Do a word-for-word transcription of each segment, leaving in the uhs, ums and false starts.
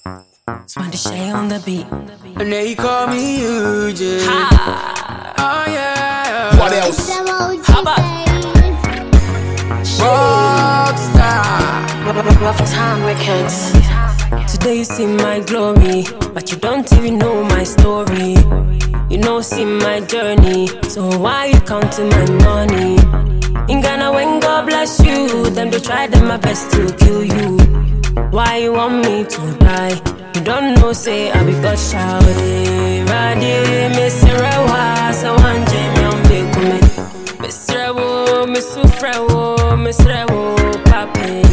Smarty Shay on the beat. And they call me U J. Ha! Oh yeah. What else? How about Rockstar. Rough Time Records? Today you see my glory, but you don't even know my story. You know, see my journey, so why you counting my money? In Ghana, when God bless you, them they try them my best to kill you. Why you want me to die? You don't know, say I be God's child. Radi, Miss Rewa, so one Jamie on big woman. Miss Rewo, Miss Ufrewo, Miss Rewo, Papi.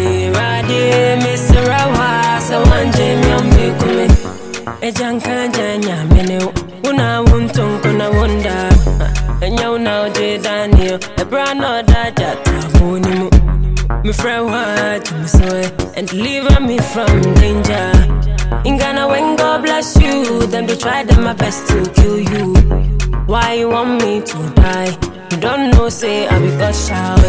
Radi, Miss Rewa, so one Jamie on big woman. A janka janya, mene, una wuntung, kuna wunda. And you now, J. Daniel, a brand or that, Tabunimu. Me friend what me so and deliver me from danger. In Ghana when God bless you, them they try them my best to kill you. Why you want me to die? You don't know, say I be God's child.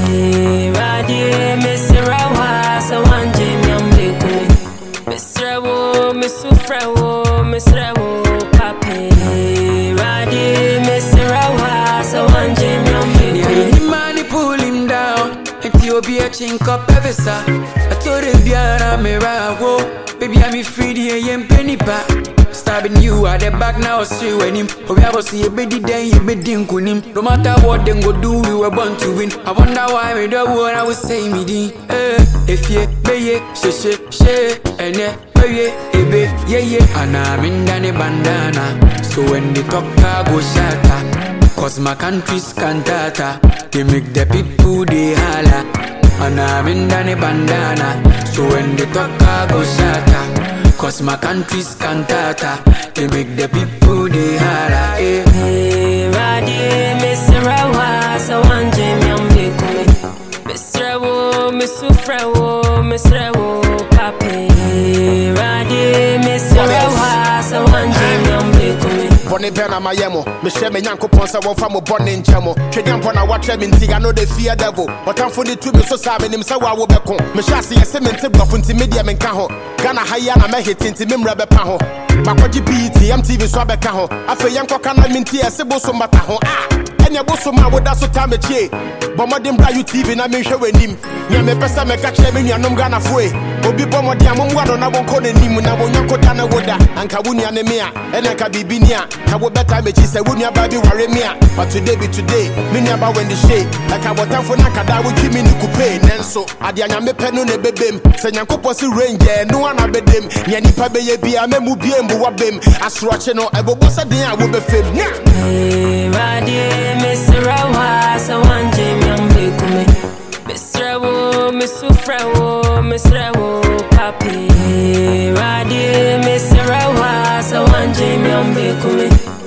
Radi, Miss Rawa, so one Jamie I'm big with me. Miss Rewo, Miss Ufrewo, Miss Rewo, Papi. Radi, Miss Rawa, so one Jamie I'm big with me. Money pull him down. Ethiopia chink up every sa. I told him Biara Mirawo. Baby I'm free the yem penny back. Stabbing you at the back now straight when him. Oh we have see a baby then you be dinkum him. No matter what them go do, we were born to win. I wonder why me the one I would say me din. Eh, if ye be ye she she she and yeah be ye ebe yeah yeah. And I'm in the bandana. So when the talk I go shatter. Cause my country's cantata. They make the people they holla. And I'm in the bandana. So when they talk I go shatter. Cause my country's cantata. They make the people they holla. Eh. Hey, Radi, Miss Rawa, so one Jamie I'm big with me. Miss Rewo, Miss Ufrewo, Miss Rewo, Papi. Radi, Miss Rawa, so one Jamie I'm big with me. Bonnie Bena Mayemo, Michelle Menyanko Ponsa won from a bonnet in Chemo. Trading upon a watch him in Tiga, no, they fear devil. But I'm for the two, so saving him, so I will be con. Mishasi, a cement bluff into media and caho. Ghana Hayana, my hit into Mim Rabbe Paho. Makoji P T, M T V Swabecaho. After Yanko Kana Minti, a Sibo Somataho. Ah, and your bossoma would also time a che. Bomadin Brayu T V, and I'm showing him. Yame Pesa make a chairman, and I'm gonna fue. Obi Bomodiam, one on our cone him, and I won't yanko Dana Woda, and Kabunia Nemia, and I can be Binia. I will better make you say, wouldn't your baby worry me? But today be today, many about when the shade. Like I want for Nakada, we keep me in coupe. Nenso, Adiana me pen on a baby, Sanyanko Possi Ranger, no one abed them. Yani Pabe be a memu be and Buabim. As Rocheno, I will boss a day, I will be film. Hey, Radi, Miss Rawa, so one Jamie I'm big with me. Miss Rewo, Miss Ufrewo, Miss Rewo, Papi. Radi, Miss Rawa, so one Jamie I'm big with me.